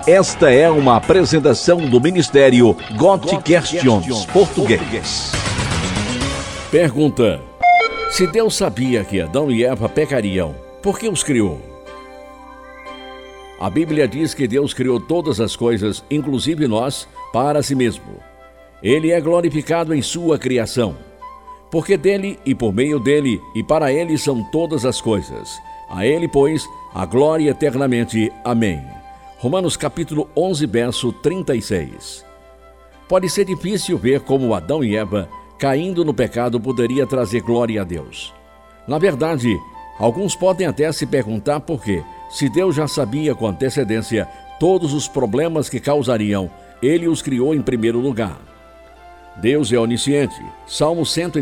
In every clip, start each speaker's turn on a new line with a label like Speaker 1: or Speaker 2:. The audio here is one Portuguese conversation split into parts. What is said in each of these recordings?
Speaker 1: Esta é uma apresentação do Ministério God Questions Português.
Speaker 2: Pergunta: se Deus sabia que Adão e Eva pecariam, por que os criou? A Bíblia diz que Deus criou todas as coisas, inclusive nós, para si mesmo. Ele é glorificado em sua criação, porque dele e por meio dele e para ele são todas as coisas. A ele, pois, a glória eternamente. Amém. Romanos capítulo 11, verso 36. Pode ser difícil ver como Adão e Eva, caindo no pecado, poderia trazer glória a Deus. Na verdade, alguns podem até se perguntar por quê. Se Deus já sabia com antecedência todos os problemas que causariam, ele os criou em primeiro lugar. Deus é onisciente, Salmo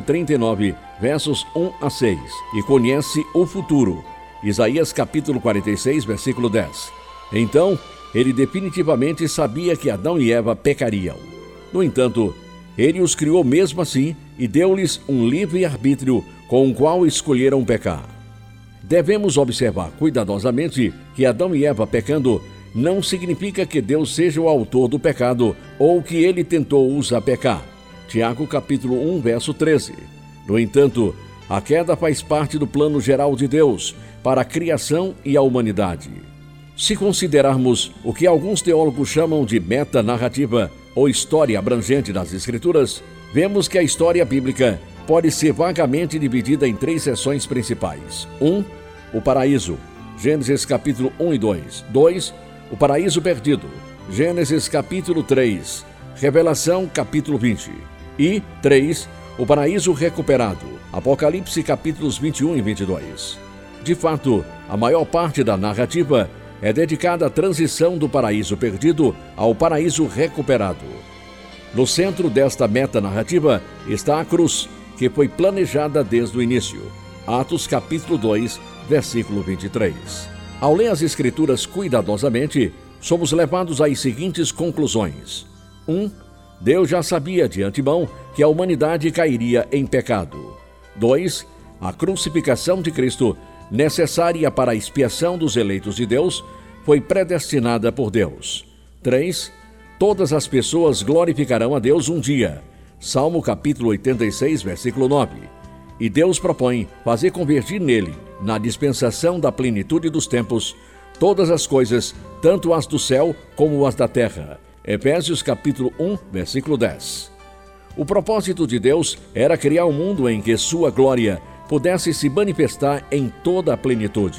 Speaker 2: 139, versos 1 a 6, e conhece o futuro. Isaías capítulo 46, versículo 10. Então, ele definitivamente sabia que Adão e Eva pecariam. No entanto, ele os criou mesmo assim e deu-lhes um livre-arbítrio com o qual escolheram pecar. Devemos observar cuidadosamente que Adão e Eva pecando não significa que Deus seja o autor do pecado ou que ele tentou-os a pecar. Tiago capítulo 1, verso 13. No entanto, a queda faz parte do plano geral de Deus para a criação e a humanidade. Se considerarmos o que alguns teólogos chamam de metanarrativa ou história abrangente das Escrituras, vemos que a história bíblica pode ser vagamente dividida em 3 seções principais. 1. O paraíso, Gênesis capítulo 1 e 2. 2. O paraíso perdido, Gênesis capítulo 3. Revelação capítulo 20. E 3. O paraíso recuperado, Apocalipse capítulos 21 e 22. De fato, a maior parte da narrativa é dedicada à transição do paraíso perdido ao paraíso recuperado. No centro desta metanarrativa está a cruz, que foi planejada desde o início. Atos capítulo 2, versículo 23. Ao ler as Escrituras cuidadosamente, somos levados às seguintes conclusões. 1. Deus já sabia de antemão que a humanidade cairia em pecado. 2. A crucificação de Cristo, necessária para a expiação dos eleitos de Deus, foi predestinada por Deus. 3. Todas as pessoas glorificarão a Deus um dia. Salmo capítulo 86, versículo 9. E Deus propõe fazer convergir nele, na dispensação da plenitude dos tempos, todas as coisas, tanto as do céu como as da terra. Efésios capítulo 1, versículo 10. O propósito de Deus era criar um mundo em que sua glória pudesse se manifestar em toda a plenitude.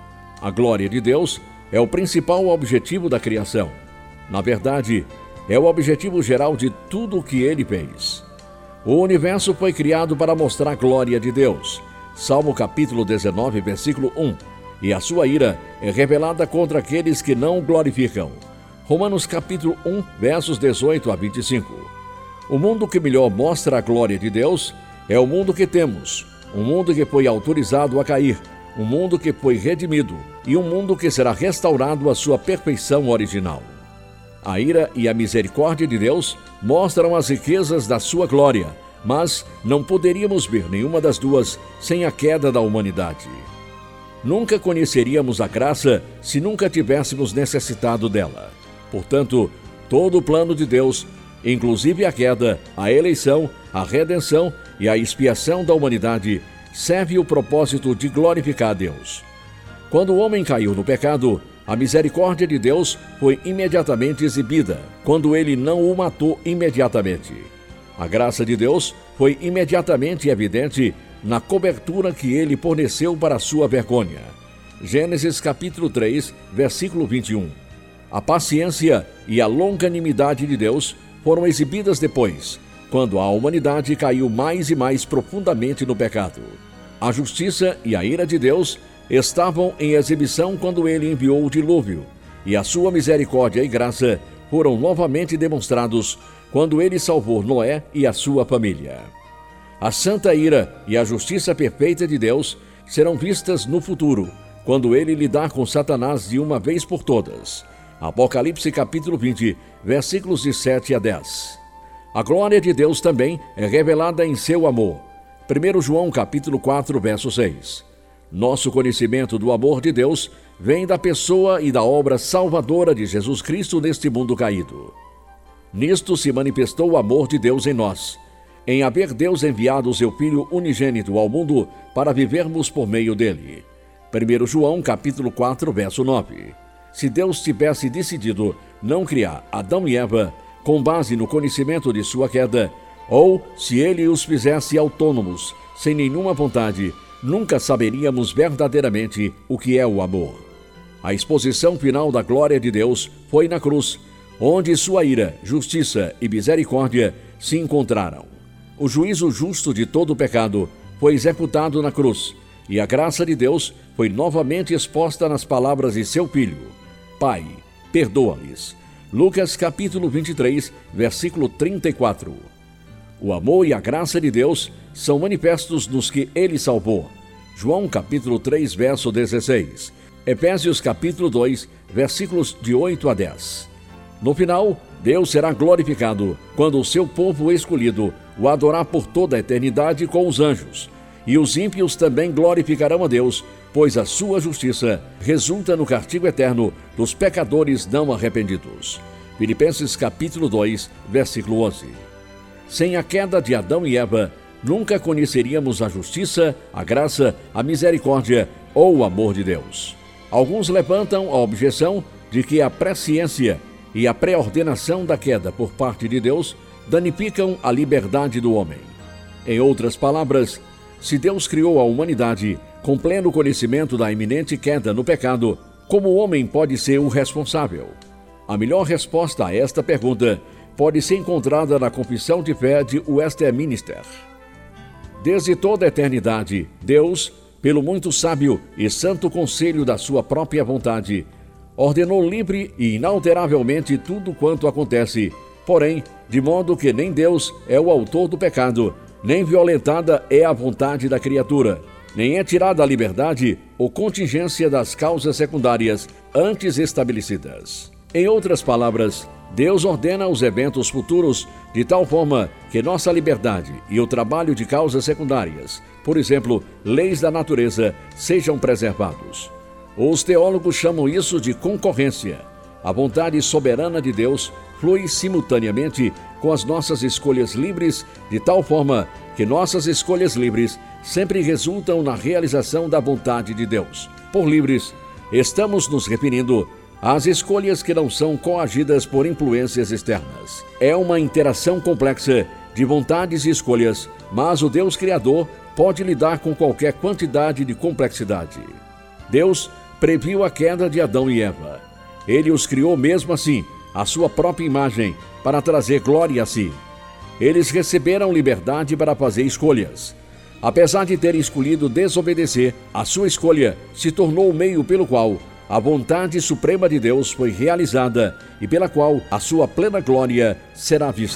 Speaker 2: A glória de Deus é o principal objetivo da criação. Na verdade, é o objetivo geral de tudo o que ele fez. O universo foi criado para mostrar a glória de Deus. Salmo capítulo 19, versículo 1. E a sua ira é revelada contra aqueles que não o glorificam. Romanos capítulo 1, versos 18 a 25. O mundo que melhor mostra a glória de Deus é o mundo que temos. Um mundo que foi autorizado a cair, um mundo que foi redimido e um mundo que será restaurado à sua perfeição original. A ira e a misericórdia de Deus mostram as riquezas da sua glória, mas não poderíamos ver nenhuma das duas sem a queda da humanidade. Nunca conheceríamos a graça se nunca tivéssemos necessitado dela. Portanto, todo o plano de Deus, inclusive a queda, a eleição, a redenção e a expiação da humanidade, serve o propósito de glorificar a Deus. Quando o homem caiu no pecado, a misericórdia de Deus foi imediatamente exibida, quando ele não o matou imediatamente. A graça de Deus foi imediatamente evidente na cobertura que ele forneceu para a sua vergonha. Gênesis capítulo 3, versículo 21. A paciência e a longanimidade de Deus foram exibidas depois, quando a humanidade caiu mais e mais profundamente no pecado. A justiça e a ira de Deus estavam em exibição quando ele enviou o dilúvio, e a sua misericórdia e graça foram novamente demonstrados quando ele salvou Noé e a sua família. A santa ira e a justiça perfeita de Deus serão vistas no futuro, quando ele lidar com Satanás de uma vez por todas. Apocalipse capítulo 20, versículos de 7 a 10. A glória de Deus também é revelada em seu amor. 1 João capítulo 4, verso 6. Nosso conhecimento do amor de Deus vem da pessoa e da obra salvadora de Jesus Cristo neste mundo caído. Nisto se manifestou o amor de Deus em nós, em haver Deus enviado o seu Filho unigênito ao mundo para vivermos por meio dele. 1 João capítulo 4, verso 9. Se Deus tivesse decidido não criar Adão e Eva com base no conhecimento de sua queda, ou se ele os fizesse autônomos, sem nenhuma vontade, nunca saberíamos verdadeiramente o que é o amor. A exposição final da glória de Deus foi na cruz, onde sua ira, justiça e misericórdia se encontraram. O juízo justo de todo o pecado foi executado na cruz, e a graça de Deus foi novamente exposta nas palavras de seu Filho: Pai, perdoa-lhes. Lucas capítulo 23, versículo 34. O amor e a graça de Deus são manifestos nos que ele salvou. João capítulo 3, verso 16. Efésios capítulo 2, versículos de 8 a 10. No final, Deus será glorificado quando o seu povo escolhido o adorar por toda a eternidade com os anjos. E os ímpios também glorificarão a Deus, pois a sua justiça resulta no castigo eterno dos pecadores não arrependidos. Filipenses capítulo 2, versículo 11. Sem a queda de Adão e Eva, nunca conheceríamos a justiça, a graça, a misericórdia ou o amor de Deus. Alguns levantam a objeção de que a presciência e a pré-ordenação da queda por parte de Deus danificam a liberdade do homem. Em outras palavras, se Deus criou a humanidade com pleno conhecimento da iminente queda no pecado, como o homem pode ser o responsável? A melhor resposta a esta pergunta pode ser encontrada na Confissão de Fé de Westminster. Desde toda a eternidade, Deus, pelo muito sábio e santo conselho da sua própria vontade, ordenou livre e inalteravelmente tudo quanto acontece, porém, de modo que nem Deus é o autor do pecado, nem violentada é a vontade da criatura, nem é tirada a liberdade ou contingência das causas secundárias antes estabelecidas. Em outras palavras, Deus ordena os eventos futuros de tal forma que nossa liberdade e o trabalho de causas secundárias, por exemplo, leis da natureza, sejam preservados. Os teólogos chamam isso de concorrência. A vontade soberana de Deus flui simultaneamente com as nossas escolhas livres, de tal forma que nossas escolhas livres sempre resultam na realização da vontade de Deus. Por livres, estamos nos referindo às escolhas que não são coagidas por influências externas. É uma interação complexa de vontades e escolhas, mas o Deus Criador pode lidar com qualquer quantidade de complexidade. Deus previu a queda de Adão e Eva. Ele os criou mesmo assim, à sua própria imagem, para trazer glória a si. Eles receberam liberdade para fazer escolhas. Apesar de terem escolhido desobedecer, a sua escolha se tornou o meio pelo qual a vontade suprema de Deus foi realizada e pela qual a sua plena glória será vista.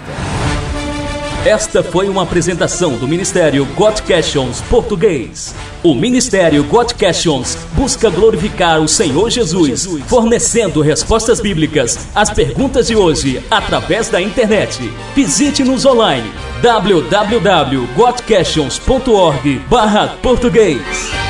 Speaker 3: Esta foi uma apresentação do Ministério Got Questions Português. O Ministério Got Questions busca glorificar o Senhor Jesus, fornecendo respostas bíblicas às perguntas de hoje através da internet. Visite-nos online www.gotquestions.org/português.